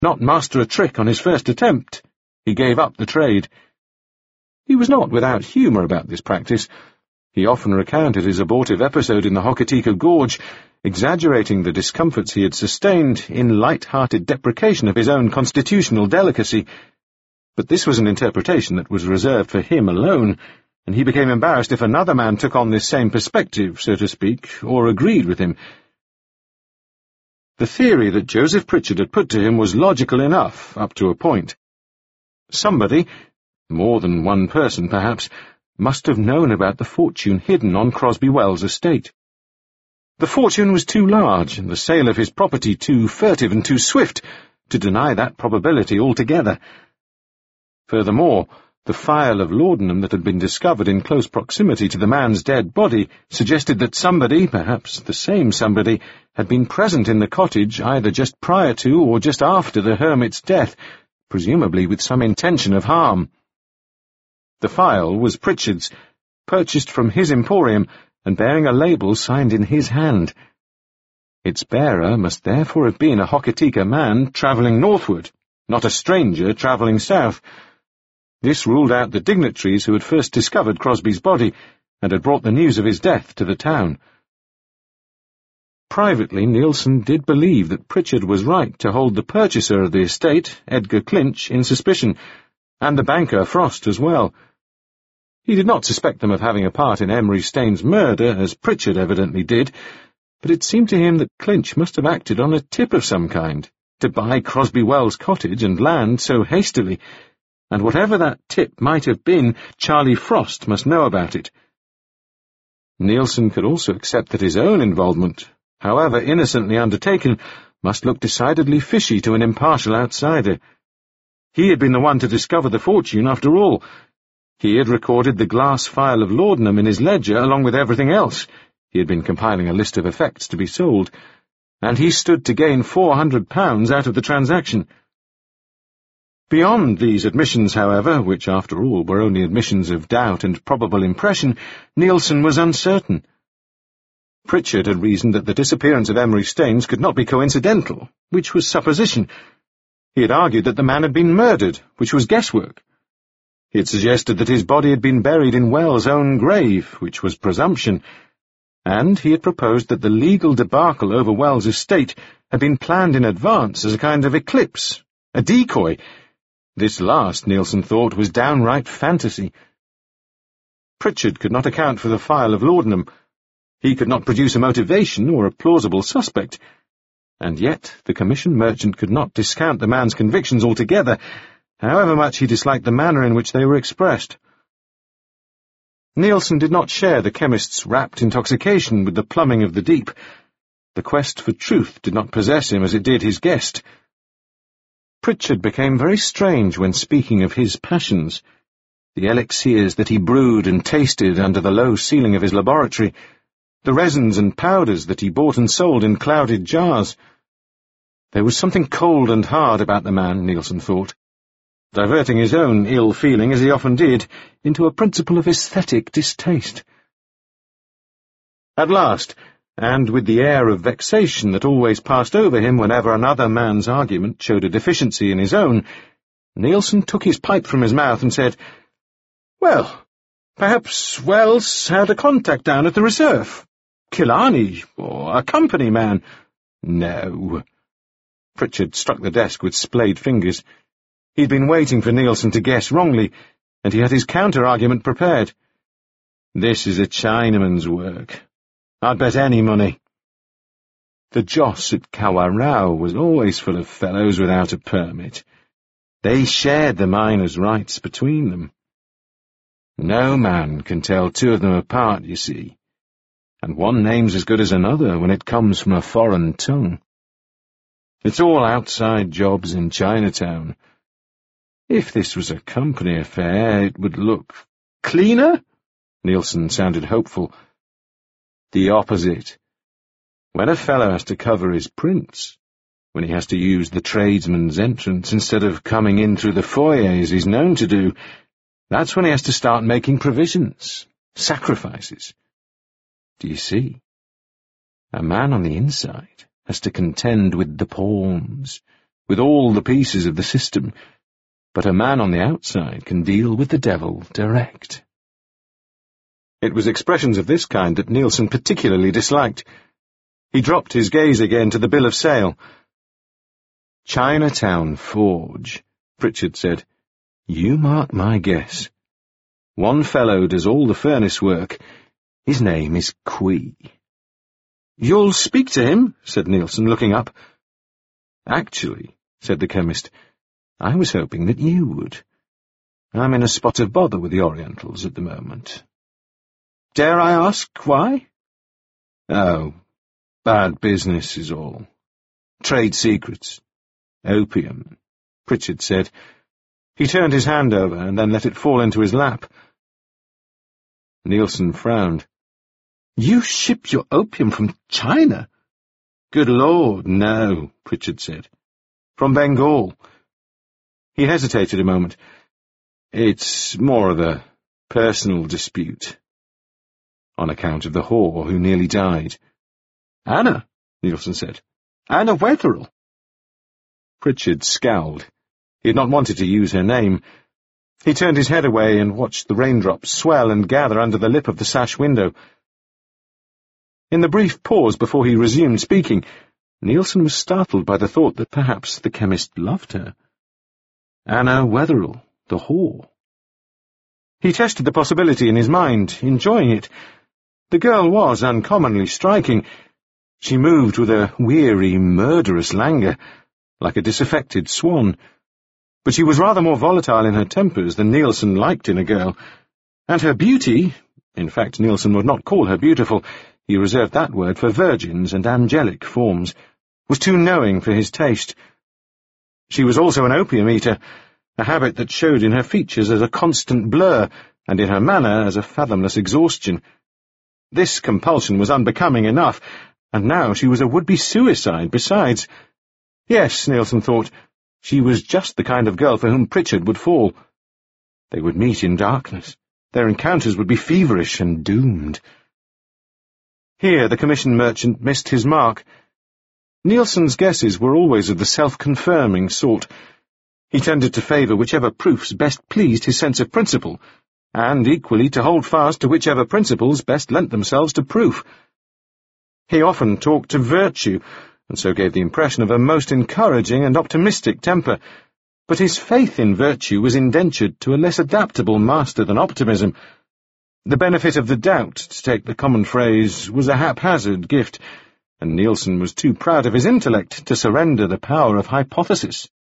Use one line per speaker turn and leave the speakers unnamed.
not master a trick on his first attempt, he gave up the trade. He was not without humour about this practice. He often recounted his abortive episode in the Hokitika Gorge, exaggerating the discomforts he had sustained in light-hearted deprecation of his own constitutional delicacy. But this was an interpretation that was reserved for him alone, and he became embarrassed if another man took on this same perspective, so to speak, or agreed with him. The theory that Joseph Pritchard had put to him was logical enough, up to a point. Somebody, more than one person perhaps, must have known about the fortune hidden on Crosby Wells estate. The fortune was too large, and the sale of his property too furtive and too swift, to deny that probability altogether. Furthermore, the phial of laudanum that had been discovered in close proximity to the man's dead body suggested that somebody, perhaps the same somebody, had been present in the cottage either just prior to or just after the hermit's death, presumably with some intention of harm. The phial was Pritchard's, purchased from his emporium, and bearing a label signed in his hand. Its bearer must therefore have been a Hokitika man travelling northward, not a stranger travelling south. This ruled out the dignitaries who had first discovered Crosby's body, and had brought the news of his death to the town. Privately, Nielsen did believe that Pritchard was right to hold the purchaser of the estate, Edgar Clinch, in suspicion, and the banker, Frost, as well. He did not suspect them of having a part in Emery Staines' murder, as Pritchard evidently did, but it seemed to him that Clinch must have acted on a tip of some kind, to buy Crosby Wells cottage and land so hastily, and whatever that tip might have been, Charlie Frost must know about it. Nielsen could also accept that his own involvement, however innocently undertaken, must look decidedly fishy to an impartial outsider. He had been the one to discover the fortune, after all. He had recorded the glass phial of laudanum in his ledger along with everything else. He had been compiling a list of effects to be sold, and he stood to gain £400 out of the transaction. Beyond these admissions, however, which after all were only admissions of doubt and probable impression, Nielsen was uncertain. Pritchard had reasoned that the disappearance of Emery Staines could not be coincidental, which was supposition. He had argued that the man had been murdered, which was guesswork. He had suggested that his body had been buried in Wells' own grave, which was presumption, and he had proposed that the legal debacle over Wells' estate had been planned in advance as a kind of eclipse, a decoy. This last, Nielsen thought, was downright fantasy. Pritchard could not account for the phial of laudanum. He could not produce a motivation or a plausible suspect. And yet the commission merchant could not discount the man's convictions altogether, however much he disliked the manner in which they were expressed. Nielsen did not share the chemist's rapt intoxication with the plumbing of the deep. The quest for truth did not possess him as it did his guest. Pritchard became very strange when speaking of his passions, the elixirs that he brewed and tasted under the low ceiling of his laboratory, the resins and powders that he bought and sold in clouded jars. There was something cold and hard about the man, Nielsen thought, diverting his own ill-feeling, as he often did, into a principle of aesthetic distaste. At last, and with the air of vexation that always passed over him whenever another man's argument showed a deficiency in his own, Nielsen took his pipe from his mouth and said, "Well, perhaps Wells had a contact down at the reserve. Killarney, or a company man." "No." Pritchard struck the desk with splayed fingers. He'd been waiting for Nielsen to guess wrongly, and he had his counter-argument prepared. "This is a Chinaman's work. I'd bet any money." The Joss at Kawarau was always full of fellows without a permit. They shared the miners' rights between them. No man can tell two of them apart, you see, and one name's as good as another when it comes from a foreign tongue. It's all outside jobs in Chinatown. If this was a company affair, it would look cleaner? Nielsen sounded hopeful. The opposite. When a fellow has to cover his prints, when he has to use the tradesman's entrance instead of coming in through the foyer as he's known to do, that's when he has to start making provisions, sacrifices. Do you see? A man on the inside has to contend with the pawns, with all the pieces of the system, but a man on the outside can deal with the devil direct. It was expressions of this kind that Nielsen particularly disliked. He dropped his gaze again to the bill of sale. Chinatown Forge, Pritchard said. You mark my guess. One fellow does all the furnace work. His name is Quee. You'll speak to him, said Nielsen, looking up. Actually, said the chemist, I was hoping that you would. I'm in a spot of bother with the Orientals at the moment. Dare I ask why? Oh, bad business is all. Trade secrets. Opium, Pritchard said. He turned his hand over and then let it fall into his lap. Nielsen frowned. You ship your opium from China? Good Lord, no, Pritchard said. From Bengal. He hesitated a moment. It's more of a personal dispute. On account of the whore who nearly died. Anna, Nielsen said. Anna Wetherell. Pritchard scowled. He had not wanted to use her name. He turned his head away and watched the raindrops swell and gather under the lip of the sash window. In the brief pause before he resumed speaking, Nielsen was startled by the thought that perhaps the chemist loved her. Anna Wetherell, the whore. He tested the possibility in his mind, enjoying it. The girl was uncommonly striking. She moved with a weary, murderous languor, like a disaffected swan. But she was rather more volatile in her tempers than Nielsen liked in a girl. And her beauty— in fact, Nielsen would not call her beautiful, he reserved that word for virgins and angelic forms— was too knowing for his taste. She was also an opium-eater, a habit that showed in her features as a constant blur, and in her manner as a fathomless exhaustion. This compulsion was unbecoming enough, and now she was a would-be suicide besides. Yes, Nielsen thought, she was just the kind of girl for whom Pritchard would fall. They would meet in darkness. Their encounters would be feverish and doomed. Here the commission merchant missed his mark. Nielsen's guesses were always of the self-confirming sort. He tended to favour whichever proofs best pleased his sense of principle, and equally to hold fast to whichever principles best lent themselves to proof. He often talked to virtue, and so gave the impression of a most encouraging and optimistic temper, but his faith in virtue was indentured to a less adaptable master than optimism. The benefit of the doubt, to take the common phrase, was a haphazard gift, and Nielsen was too proud of his intellect to surrender the power of hypothesis.